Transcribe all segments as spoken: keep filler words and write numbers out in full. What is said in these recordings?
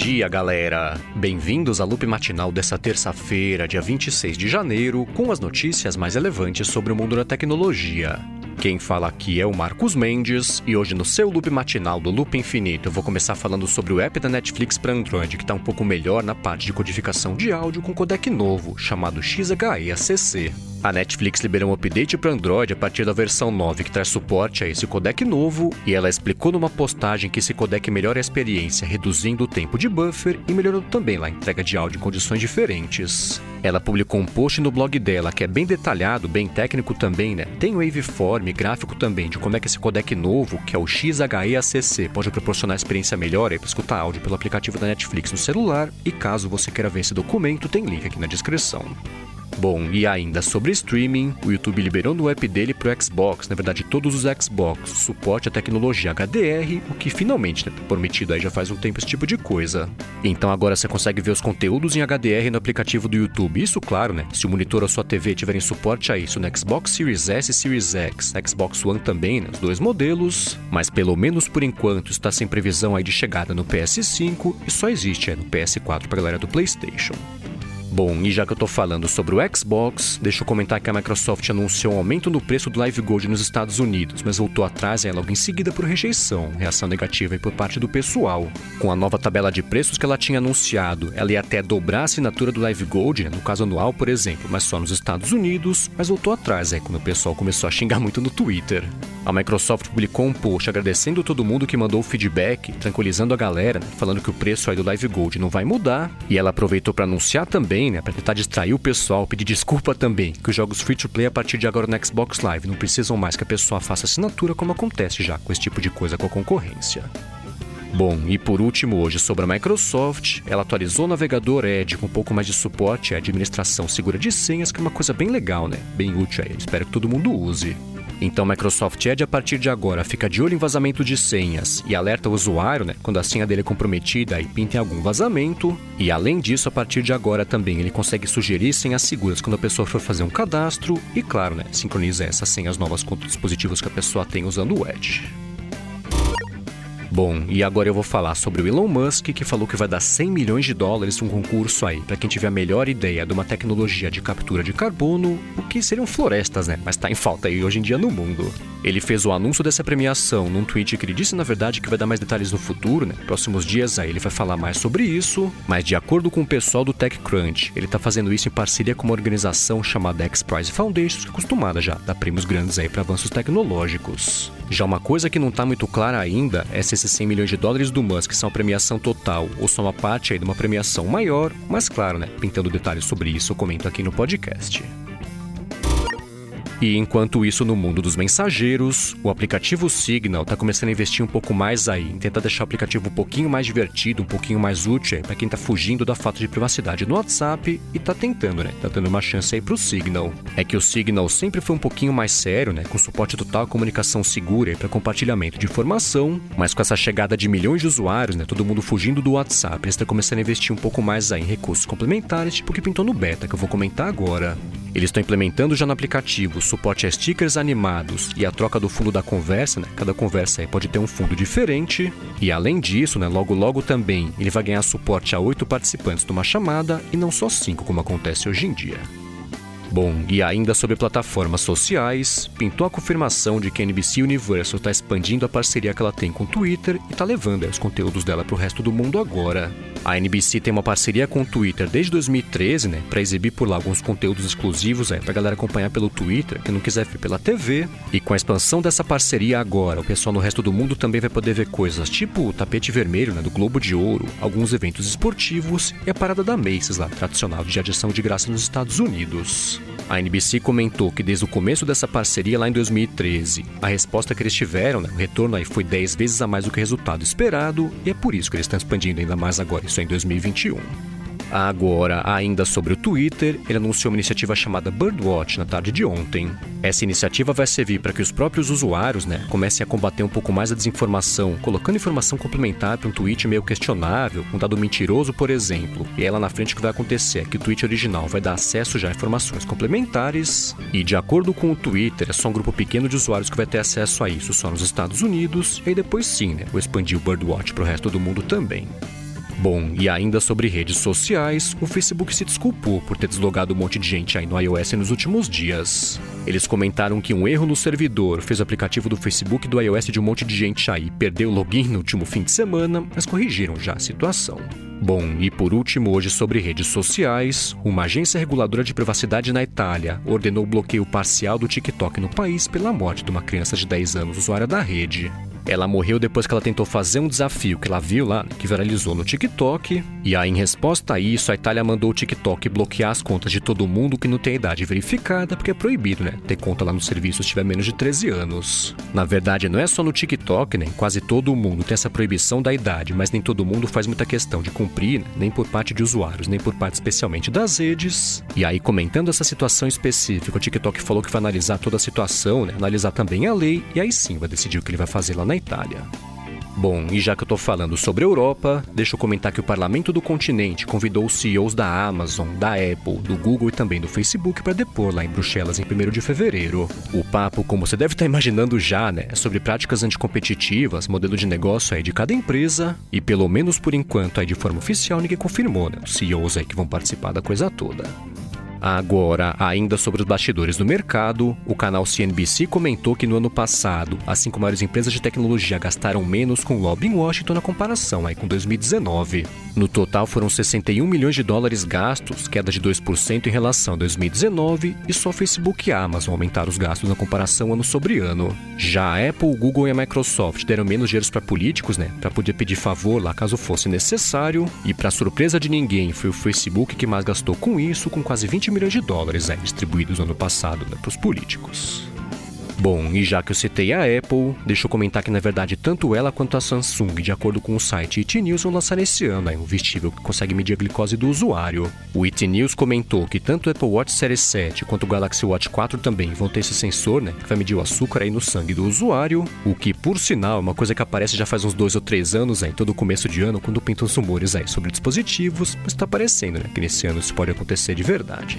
dia, galera! Bem-vindos ao Loop Matinal dessa terça-feira, dia vinte e seis de janeiro, com as notícias mais relevantes sobre o mundo da tecnologia. Quem fala aqui é o Marcos Mendes, e hoje no seu Loop Matinal do Loop Infinito eu vou começar falando sobre o app da Netflix para Android, que está um pouco melhor na parte de codificação de áudio com codec novo, chamado X H E A C C. A Netflix liberou um update para Android a partir da versão nove que traz suporte a esse codec novo, e ela explicou numa postagem que esse codec melhora a experiência, reduzindo o tempo de buffer e melhorando também a entrega de áudio em condições diferentes. Ela publicou um post no blog dela que é bem detalhado, bem técnico também, né? Tem waveform, gráfico também, de como é que esse codec novo, que é o X H E A C C, pode proporcionar experiência melhor para escutar áudio pelo aplicativo da Netflix no celular, e caso você queira ver esse documento, tem link aqui na descrição. Bom, e ainda sobre streaming, o YouTube liberou no app dele pro Xbox, na verdade todos os Xbox, suporte à tecnologia H D R, o que finalmente, né, tá prometido aí já faz um tempo esse tipo de coisa. Então agora você consegue ver os conteúdos em H D R no aplicativo do YouTube. Isso, claro, né, se o monitor ou sua T V tiverem suporte a isso no Xbox Series S e Series X, Xbox One também, né, os dois modelos, mas pelo menos por enquanto está sem previsão aí de chegada no P S cinco e só existe é, no P S quatro pra galera do PlayStation. Bom, e já que eu tô falando sobre o Xbox, deixa eu comentar que a Microsoft anunciou um aumento no preço do Live Gold nos Estados Unidos, mas voltou atrás aí logo em seguida por rejeição, reação negativa aí por parte do pessoal. Com a nova tabela de preços que ela tinha anunciado, ela ia até dobrar a assinatura do Live Gold, né, no caso anual, por exemplo, mas só nos Estados Unidos, mas voltou atrás aí quando o pessoal começou a xingar muito no Twitter. A Microsoft publicou um post agradecendo todo mundo que mandou o feedback, tranquilizando a galera, né, falando que o preço aí do Live Gold não vai mudar, e ela aproveitou para anunciar também, né, para tentar distrair o pessoal, pedir desculpa também, que os jogos free-to-play a partir de agora no Xbox Live não precisam mais que a pessoa faça assinatura, como acontece já com esse tipo de coisa com a concorrência. Bom, e por último hoje sobre a Microsoft, ela atualizou o navegador Edge com um pouco mais de suporte à administração segura de senhas, que é uma coisa bem legal, né? Bem útil aí, espero que todo mundo use. Então, Microsoft Edge, a partir de agora, fica de olho em vazamento de senhas e alerta o usuário, né, quando a senha dele é comprometida e pinta em algum vazamento. E, além disso, a partir de agora também, ele consegue sugerir senhas seguras quando a pessoa for fazer um cadastro e, claro, né, sincroniza essas senhas novas com os dispositivos que a pessoa tem usando o Edge. Bom, e agora eu vou falar sobre o Elon Musk, que falou que vai dar cem milhões de dólares um concurso aí para quem tiver a melhor ideia de uma tecnologia de captura de carbono, o que seriam florestas, né? Mas tá em falta aí hoje em dia no mundo. Ele fez o anúncio dessa premiação num tweet que ele disse, na verdade, que vai dar mais detalhes no futuro, né? Próximos dias aí ele vai falar mais sobre isso, mas de acordo com o pessoal do TechCrunch, ele tá fazendo isso em parceria com uma organização chamada X-Prize Foundation, que é acostumada já a dar prêmios grandes aí para avanços tecnológicos. Já uma coisa que não tá muito clara ainda é se esses cem milhões de dólares do Musk são a premiação total ou são uma parte aí de uma premiação maior, mas claro, né, pintando detalhes sobre isso eu comento aqui no podcast. E enquanto isso, no mundo dos mensageiros, o aplicativo Signal está começando a investir um pouco mais aí, em tentar deixar o aplicativo um pouquinho mais divertido, um pouquinho mais útil para quem está fugindo da falta de privacidade no WhatsApp e está tentando, né? Tá dando uma chance aí pro Signal. É que o Signal sempre foi um pouquinho mais sério, né? Com suporte total à comunicação segura para compartilhamento de informação, mas com essa chegada de milhões de usuários, né? Todo mundo fugindo do WhatsApp, eles estão começando a investir um pouco mais aí em recursos complementares, tipo o que pintou no beta, que eu vou comentar agora. Eles estão implementando já no aplicativo suporte a stickers animados e a troca do fundo da conversa, né? Cada conversa aí pode ter um fundo diferente. E além disso, né, logo logo também, ele vai ganhar suporte a oito participantes de uma chamada e não só cinco, como acontece hoje em dia. Bom, e ainda sobre plataformas sociais, pintou a confirmação de que a N B C Universal está expandindo a parceria que ela tem com o Twitter e está levando os conteúdos dela para o resto do mundo agora. A N B C tem uma parceria com o Twitter desde dois mil e treze, né, para exibir por lá alguns conteúdos exclusivos aí, para a galera acompanhar pelo Twitter, que não quiser ver pela T V. E com a expansão dessa parceria agora, o pessoal no resto do mundo também vai poder ver coisas tipo o tapete vermelho, né, do Globo de Ouro, alguns eventos esportivos e a parada da Macy's lá, tradicional de adição de graça nos Estados Unidos. A N B C comentou que desde o começo dessa parceria lá em dois mil e treze, a resposta que eles tiveram, né, o retorno aí foi dez vezes a mais do que o resultado esperado, e é por isso que eles estão expandindo ainda mais agora, isso é em dois mil e vinte e um. Agora, ainda sobre o Twitter, ele anunciou uma iniciativa chamada Birdwatch na tarde de ontem. Essa iniciativa vai servir para que os próprios usuários, né, comecem a combater um pouco mais a desinformação, colocando informação complementar para um tweet meio questionável, um dado mentiroso, por exemplo. E aí lá na frente o que vai acontecer é que o tweet original vai dar acesso já a informações complementares, e de acordo com o Twitter, é só um grupo pequeno de usuários que vai ter acesso a isso só nos Estados Unidos, e aí depois sim, né, vou expandir o Birdwatch para o resto do mundo também. Bom, e ainda sobre redes sociais, o Facebook se desculpou por ter deslogado um monte de gente aí no iOS nos últimos dias. Eles comentaram que um erro no servidor fez o aplicativo do Facebook e do iOS de um monte de gente aí perder o login no último fim de semana, mas corrigiram já a situação. Bom, e por último, hoje sobre redes sociais, uma agência reguladora de privacidade na Itália ordenou o bloqueio parcial do TikTok no país pela morte de uma criança de dez anos usuária da rede. Ela morreu depois que ela tentou fazer um desafio que ela viu lá, que viralizou no TikTok. E aí, em resposta a isso, a Itália mandou o TikTok bloquear as contas de todo mundo que não tem a idade verificada, porque é proibido, né, ter conta lá no serviço se tiver menos de treze anos. Na verdade, não é só no TikTok, né, quase todo mundo tem essa proibição da idade, mas nem todo mundo faz muita questão de cumprir, né, nem por parte de usuários, nem por parte especialmente das redes. E aí, comentando essa situação específica, o TikTok falou que vai analisar toda a situação, né, analisar também a lei, e aí sim vai decidir o que ele vai fazer lá na Itália. Bom, e já que eu tô falando sobre a Europa, deixa eu comentar que o Parlamento do Continente convidou os C E Os da Amazon, da Apple, do Google e também do Facebook para depor lá em Bruxelas em primeiro de fevereiro. O papo, como você deve estar imaginando já, né, é sobre práticas anticompetitivas, modelo de negócio aí de cada empresa, e pelo menos por enquanto aí de forma oficial ninguém confirmou, né, os C E Os aí que vão participar da coisa toda. Agora, ainda sobre os bastidores do mercado, o canal C N B C comentou que no ano passado, as cinco maiores empresas de tecnologia gastaram menos com lobby em Washington na comparação aí com dois mil e dezenove. No total foram sessenta e um milhões de dólares gastos, queda de dois por cento em relação a dois mil e dezenove, e só Facebook e a Amazon aumentaram os gastos na comparação ano sobre ano. Já a Apple, o Google e a Microsoft deram menos dinheiro para políticos, né, para poder pedir favor lá caso fosse necessário, e para surpresa de ninguém, foi o Facebook que mais gastou com isso, com quase vinte milhões de dólares aí, distribuídos no ano passado, né, para os políticos. Bom, e já que eu citei a Apple, deixa eu comentar que na verdade tanto ela quanto a Samsung, de acordo com o site It News, vão lançar esse ano aí, um vestível que consegue medir a glicose do usuário. O It News comentou que tanto o Apple Watch Série sete quanto o Galaxy Watch quatro também vão ter esse sensor, né, que vai medir o açúcar aí no sangue do usuário, o que, por sinal, é uma coisa que aparece já faz uns dois ou três anos aí, todo começo de ano, quando pintam os rumores aí sobre dispositivos, mas tá parecendo, né, que nesse ano isso pode acontecer de verdade.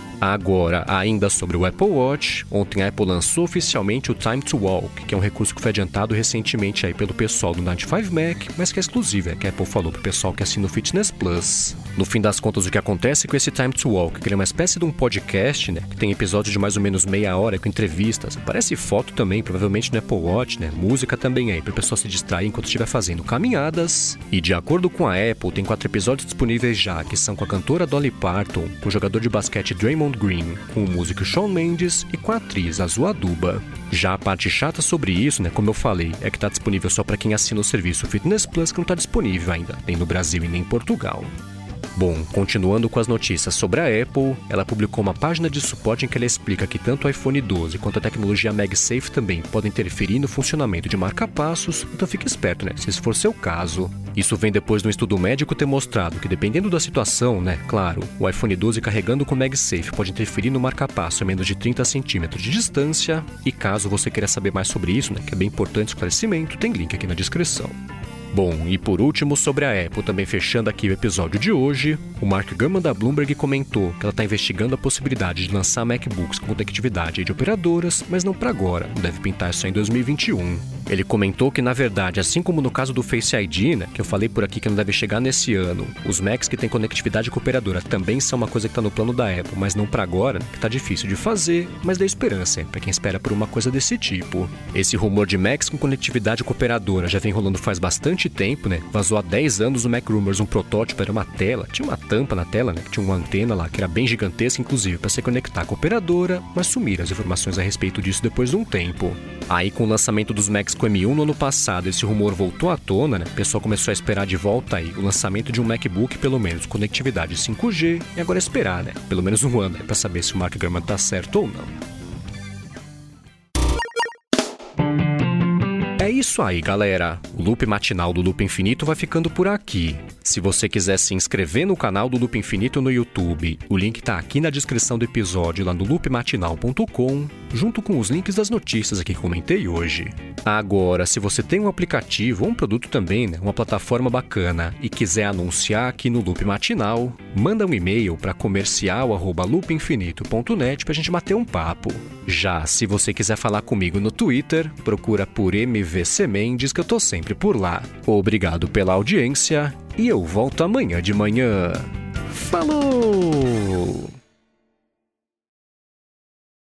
Agora, ainda sobre o Apple Watch, ontem a Apple lançou oficialmente o Time to Walk, que é um recurso que foi adiantado recentemente aí pelo pessoal do noventa e cinco Mac, mas que é exclusivo, é que a Apple falou pro pessoal que assina o Fitness Plus. No fim das contas, o que acontece com esse Time to Walk, que ele é uma espécie de um podcast, né, que tem episódios de mais ou menos meia hora com entrevistas, aparece foto também, provavelmente no Apple Watch, né, música também aí, para o pessoal se distrair enquanto estiver fazendo caminhadas. E de acordo com a Apple, tem quatro episódios disponíveis já, que são com a cantora Dolly Parton, com o jogador de basquete Draymond Green, com o músico Shawn Mendes e com a atriz Azul Aduba. Já a parte chata sobre isso, né, como eu falei, é que está disponível só para quem assina o serviço Fitness Plus, que não está disponível ainda, nem no Brasil e nem em Portugal. Bom, continuando com as notícias sobre a Apple, ela publicou uma página de suporte em que ela explica que tanto o iPhone doze quanto a tecnologia MagSafe também podem interferir no funcionamento de marca-passos, então fique esperto, né, se esse for seu caso. Isso vem depois de um estudo médico ter mostrado que, dependendo da situação, né, claro, o iPhone doze carregando com MagSafe pode interferir no marca-passo a menos de trinta centímetros de distância, e caso você queira saber mais sobre isso, né, que é bem importante esclarecimento, tem link aqui na descrição. Bom, e por último, sobre a Apple, também fechando aqui o episódio de hoje, o Mark Gurman da Bloomberg comentou que ela está investigando a possibilidade de lançar MacBooks com conectividade de operadoras, mas não para agora, deve pintar isso em dois mil e vinte e um. Ele comentou que, na verdade, assim como no caso do Face I D, né, que eu falei por aqui que não deve chegar nesse ano, os Macs que têm conectividade com operadora também são uma coisa que está no plano da Apple, mas não para agora, né, que está difícil de fazer, mas dá esperança, para quem espera por uma coisa desse tipo. Esse rumor de Macs com conectividade com operadora já vem rolando faz bastante tempo, né? Vazou há dez anos no Mac Rumors um protótipo, era uma tela, tinha uma tampa na tela, né, que tinha uma antena lá, que era bem gigantesca, inclusive, para se conectar com a operadora, mas sumiram as informações a respeito disso depois de um tempo. Aí, com o lançamento dos Macs com M um no ano passado, esse rumor voltou à tona, né? O pessoal começou a esperar de volta aí o lançamento de um MacBook, pelo menos, conectividade cinco G, e agora esperar, né? Pelo menos um ano, né, para saber se o Mark Gurman tá certo ou não. É isso aí, galera. O Loop Matinal do Loop Infinito vai ficando por aqui. Se você quiser se inscrever no canal do Loop Infinito no YouTube, o link tá aqui na descrição do episódio lá no loop matinal ponto com, junto com os links das notícias aqui que comentei hoje. Agora, se você tem um aplicativo ou um produto também, né, uma plataforma bacana, e quiser anunciar aqui no Loop Matinal, manda um e-mail para comercial arroba loop infinito ponto net pra gente bater um papo. Já se você quiser falar comigo no Twitter, procura por M V C Mendes, que eu tô sempre por lá. Obrigado pela audiência e eu volto amanhã de manhã. Falou!